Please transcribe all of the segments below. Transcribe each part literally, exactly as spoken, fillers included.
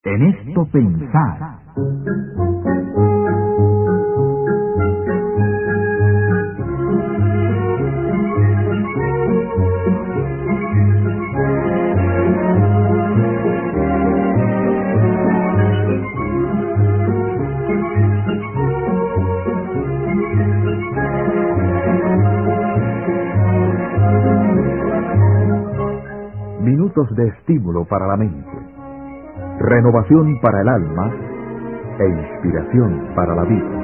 En esto pensar. Minutos de estímulo para la mente, renovación para el alma e inspiración para la vida.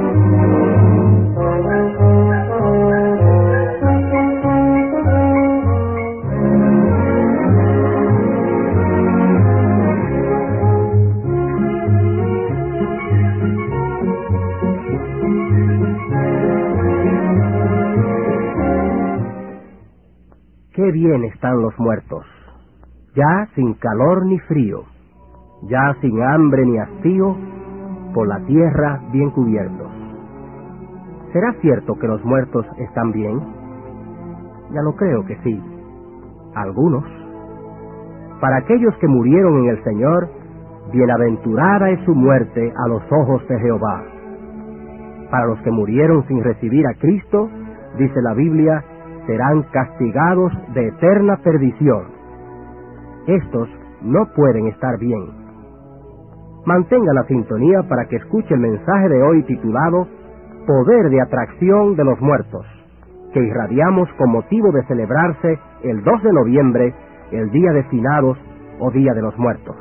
Qué bien están los muertos, ya sin calor ni frío, ya sin hambre ni hastío, por la tierra bien cubiertos. ¿Será cierto que los muertos están bien? Ya lo creo que sí. Algunos. Para aquellos que murieron en el Señor, bienaventurada es su muerte a los ojos de Jehová. Para los que murieron sin recibir a Cristo, dice la Biblia, serán castigados de eterna perdición. Estos no pueden estar bien. Mantenga la sintonía para que escuche el mensaje de hoy titulado Poder de Atracción de los Muertos, que irradiamos con motivo de celebrarse el dos de noviembre, el Día de Finados o Día de los Muertos.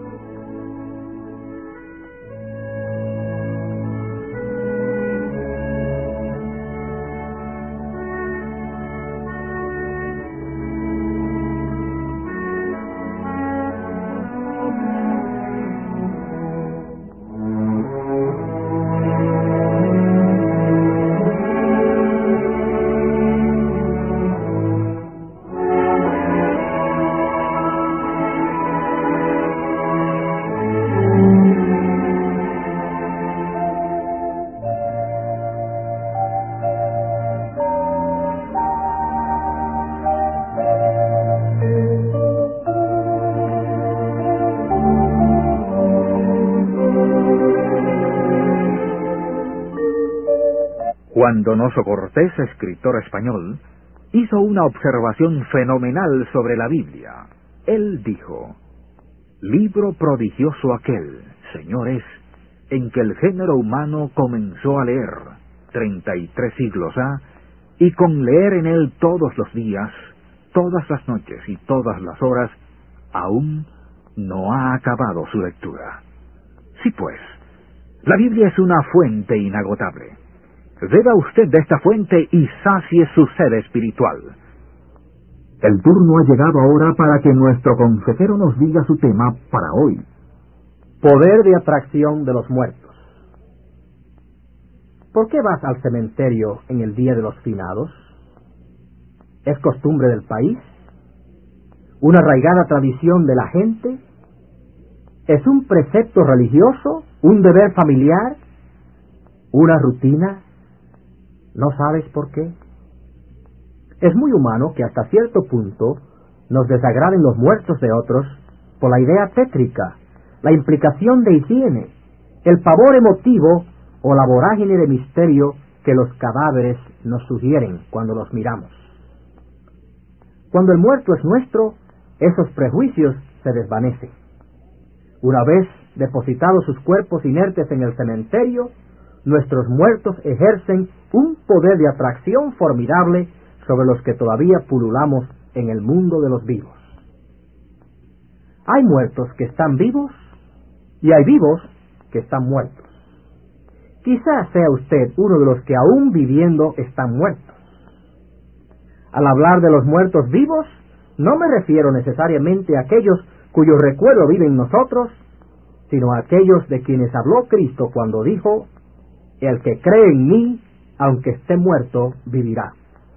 Juan Donoso Cortés, escritor español, hizo una observación fenomenal sobre la Biblia. Él dijo: libro prodigioso aquel, señores, en que el género humano comenzó a leer, treinta y tres siglos ha, y con leer en él todos los días, todas las noches y todas las horas, aún no ha acabado su lectura. Sí pues, la Biblia es una fuente inagotable. Beba usted de esta fuente y sacie su sed espiritual. El turno ha llegado ahora para que nuestro consejero nos diga su tema para hoy. Poder de atracción de los muertos. ¿Por qué vas al cementerio en el Día de los Finados? ¿Es costumbre del país? ¿Una arraigada tradición de la gente? ¿Es un precepto religioso? ¿Un deber familiar? ¿Una rutina? ¿No sabes por qué? Es muy humano que hasta cierto punto nos desagraden los muertos de otros por la idea tétrica, la implicación de higiene, el pavor emotivo o la vorágine de misterio que los cadáveres nos sugieren cuando los miramos. Cuando el muerto es nuestro, esos prejuicios se desvanecen. Una vez depositados sus cuerpos inertes en el cementerio, nuestros muertos ejercen un poder de atracción formidable sobre los que todavía pululamos en el mundo de los vivos. Hay muertos que están vivos y hay vivos que están muertos. Quizás sea usted uno de los que aún viviendo están muertos. Al hablar de los muertos vivos, no me refiero necesariamente a aquellos cuyo recuerdo vive en nosotros, sino a aquellos de quienes habló Cristo cuando dijo: el que cree en mí, aunque esté muerto, vivirá.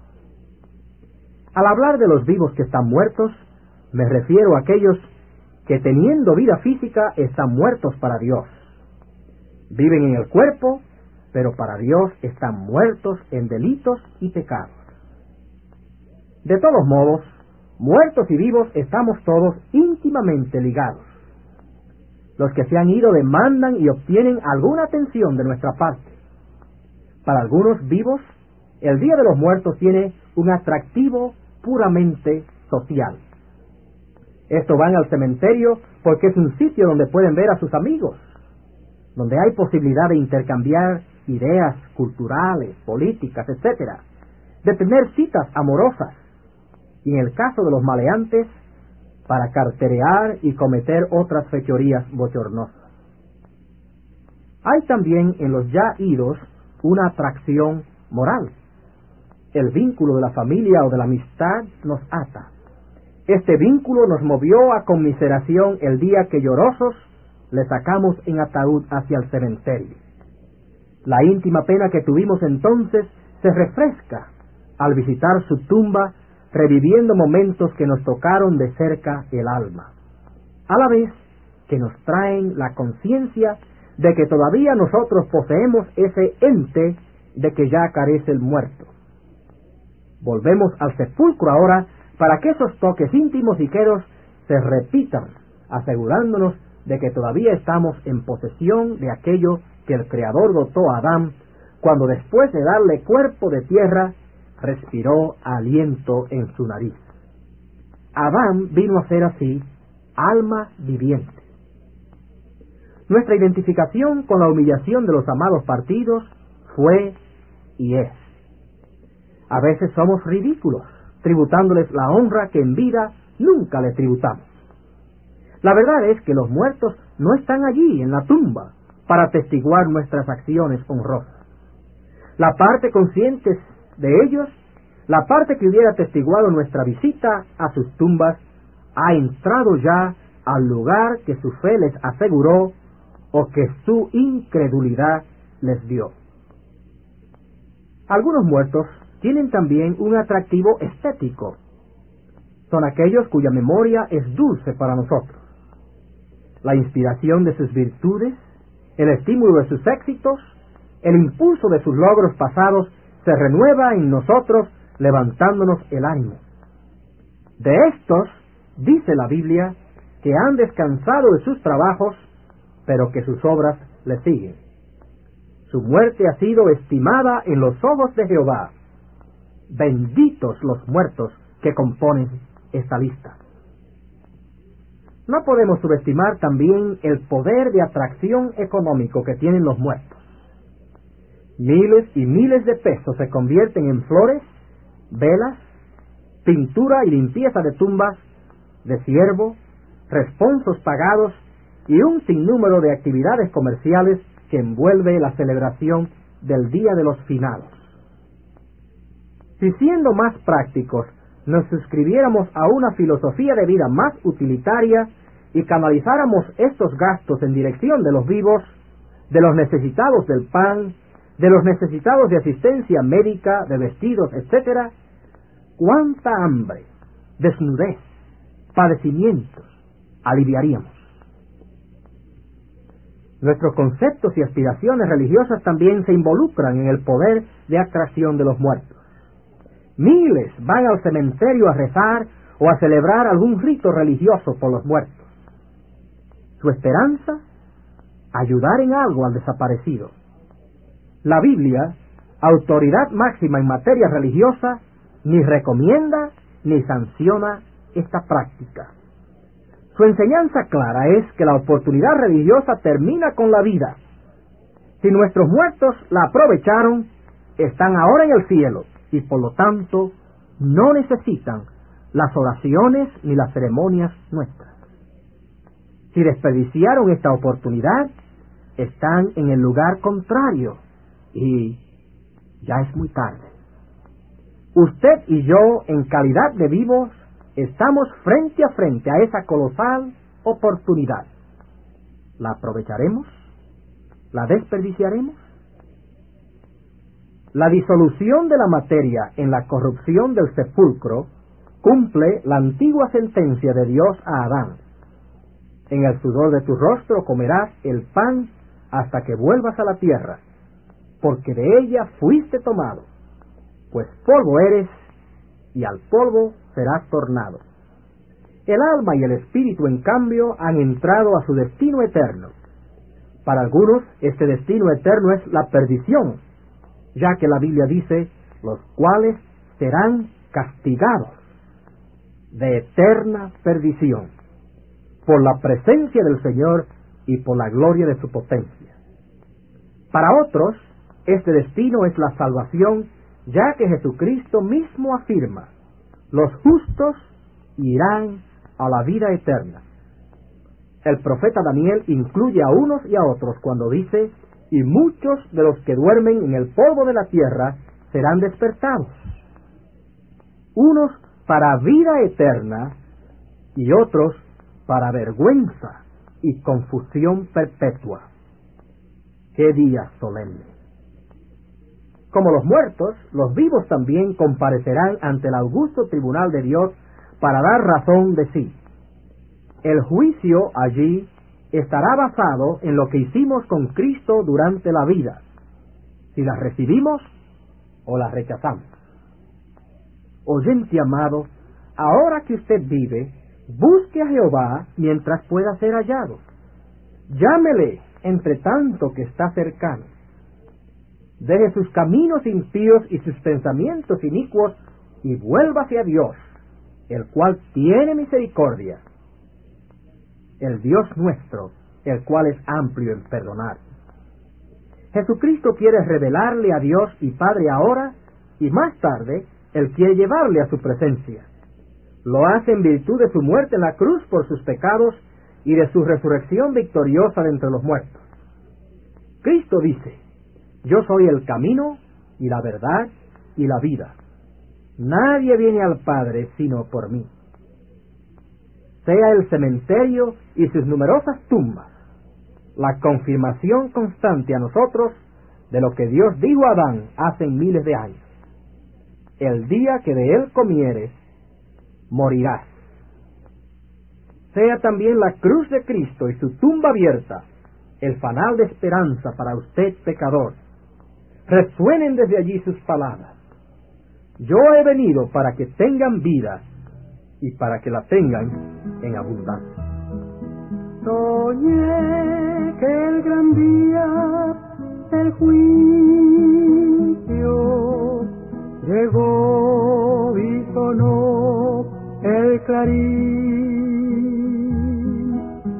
Al hablar de los vivos que están muertos, me refiero a aquellos que teniendo vida física están muertos para Dios. Viven en el cuerpo, pero para Dios están muertos en delitos y pecados. De todos modos, muertos y vivos estamos todos íntimamente ligados. Los que se han ido demandan y obtienen alguna atención de nuestra parte. Para algunos vivos, el Día de los Muertos tiene un atractivo puramente social. Estos van al cementerio porque es un sitio donde pueden ver a sus amigos, donde hay posibilidad de intercambiar ideas culturales, políticas, etcétera, de tener citas amorosas, y en el caso de los maleantes, para carterear y cometer otras fechorías bochornosas. Hay también en los ya idos una atracción moral. El vínculo de la familia o de la amistad nos ata. Este vínculo nos movió a conmiseración el día que llorosos le sacamos en ataúd hacia el cementerio. La íntima pena que tuvimos entonces se refresca al visitar su tumba, reviviendo momentos que nos tocaron de cerca el alma, a la vez que nos traen la conciencia de que todavía nosotros poseemos ese ente de que ya carece el muerto. Volvemos al sepulcro ahora para que esos toques íntimos y queros se repitan, asegurándonos de que todavía estamos en posesión de aquello que el Creador dotó a Adán cuando, después de darle cuerpo de tierra, respiró aliento en su nariz. Adán vino a ser así alma viviente. Nuestra identificación con la humillación de los amados partidos fue y es. A veces somos ridículos, tributándoles la honra que en vida nunca les tributamos. La verdad es que los muertos no están allí en la tumba para atestiguar nuestras acciones honrosas. La parte consciente de ellos, la parte que hubiera atestiguado nuestra visita a sus tumbas, ha entrado ya al lugar que su fe les aseguró o que su incredulidad les dio. Algunos muertos tienen también un atractivo estético. Son aquellos cuya memoria es dulce para nosotros. La inspiración de sus virtudes, el estímulo de sus éxitos, el impulso de sus logros pasados se renueva en nosotros, levantándonos el ánimo. De estos, dice la Biblia, que han descansado de sus trabajos, pero que sus obras le siguen. Su muerte ha sido estimada en los ojos de Jehová. Benditos los muertos que componen esta lista. No podemos subestimar también el poder de atracción económico que tienen los muertos. Miles y miles de pesos se convierten en flores, velas, pintura y limpieza de tumbas, de ciervo, responsos pagados y un sinnúmero de actividades comerciales que envuelve la celebración del Día de los Finados. Si, siendo más prácticos, nos suscribiéramos a una filosofía de vida más utilitaria y canalizáramos estos gastos en dirección de los vivos, de los necesitados del pan, de los necesitados de asistencia médica, de vestidos, etcétera, cuánta hambre, desnudez, padecimientos aliviaríamos. Nuestros conceptos y aspiraciones religiosas también se involucran en el poder de atracción de los muertos. Miles van al cementerio a rezar o a celebrar algún rito religioso por los muertos. Su esperanza, ayudar en algo al desaparecido. La Biblia, autoridad máxima en materia religiosa, ni recomienda ni sanciona esta práctica. Su enseñanza clara es que la oportunidad religiosa termina con la vida. Si nuestros muertos la aprovecharon, están ahora en el cielo y por lo tanto no necesitan las oraciones ni las ceremonias nuestras. Si desperdiciaron esta oportunidad, están en el lugar contrario y ya es muy tarde. Usted y yo, en calidad de vivos, estamos frente a frente a esa colosal oportunidad. ¿La aprovecharemos? ¿La desperdiciaremos? La disolución de la materia en la corrupción del sepulcro cumple la antigua sentencia de Dios a Adán. En el sudor de tu rostro comerás el pan hasta que vuelvas a la tierra, porque de ella fuiste tomado, pues polvo eres y al polvo serás tornado. El alma y el espíritu, en cambio, han entrado a su destino eterno. Para algunos, este destino eterno es la perdición, ya que la Biblia dice, los cuales serán castigados de eterna perdición por la presencia del Señor y por la gloria de su potencia. Para otros, este destino es la salvación, ya que Jesucristo mismo afirma, los justos irán a la vida eterna. El profeta Daniel incluye a unos y a otros cuando dice, y muchos de los que duermen en el polvo de la tierra serán despertados. Unos para vida eterna y otros para vergüenza y confusión perpetua. ¡Qué día solemne! Como los muertos, los vivos también comparecerán ante el augusto tribunal de Dios para dar razón de sí. El juicio allí estará basado en lo que hicimos con Cristo durante la vida, si la recibimos o la rechazamos. Oyente amado, ahora que usted vive, busque a Jehová mientras pueda ser hallado. Llámele entre tanto que está cercano. Deje sus caminos impíos y sus pensamientos inicuos y vuélvase a Dios, el cual tiene misericordia, el Dios nuestro, el cual es amplio en perdonar. Jesucristo quiere revelarle a Dios y Padre ahora, y más tarde, Él quiere llevarle a su presencia. Lo hace en virtud de su muerte en la cruz por sus pecados y de su resurrección victoriosa de entre los muertos. Cristo dice, yo soy el camino y la verdad y la vida. Nadie viene al Padre sino por mí. Sea el cementerio y sus numerosas tumbas la confirmación constante a nosotros de lo que Dios dijo a Adán hace miles de años. El día que de él comieres, morirás. Sea también la cruz de Cristo y su tumba abierta el fanal de esperanza para usted, pecador. Resuenen desde allí sus palabras. Yo he venido para que tengan vida y para que la tengan en abundancia. Soñé que el gran día del juicio llegó y sonó el clarín.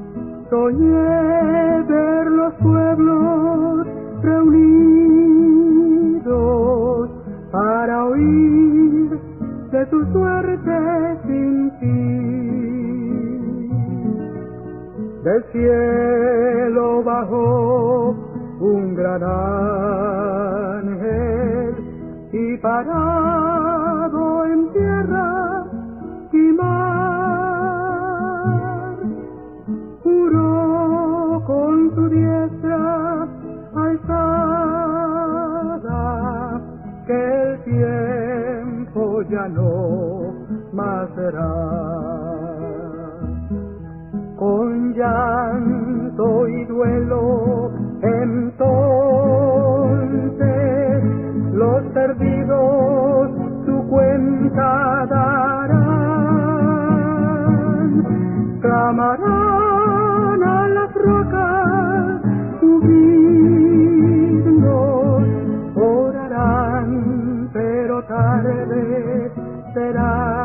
Soñé ver los pueblos reunidos para oír de tu suerte sin fin. Del cielo bajó un gran ángel y parado en tierra y mar, juró con su diestra alzada que el tiempo ya no más será. Con llanto y duelo entonces los perdidos su cuenta darán, clamarán a las rocas, cubrirnos, orarán, pero tarde será.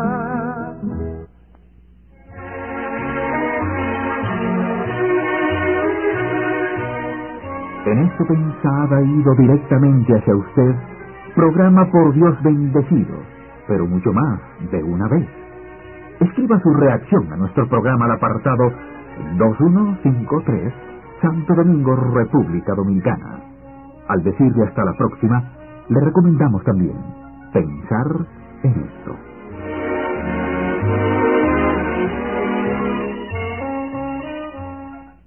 En este pensada ha ido directamente hacia usted, programa por Dios bendecido, pero mucho más de una vez. Escriba su reacción a nuestro programa al apartado dos uno cinco tres, Santo Domingo, República Dominicana. Al decirle hasta la próxima, le recomendamos también pensar en esto.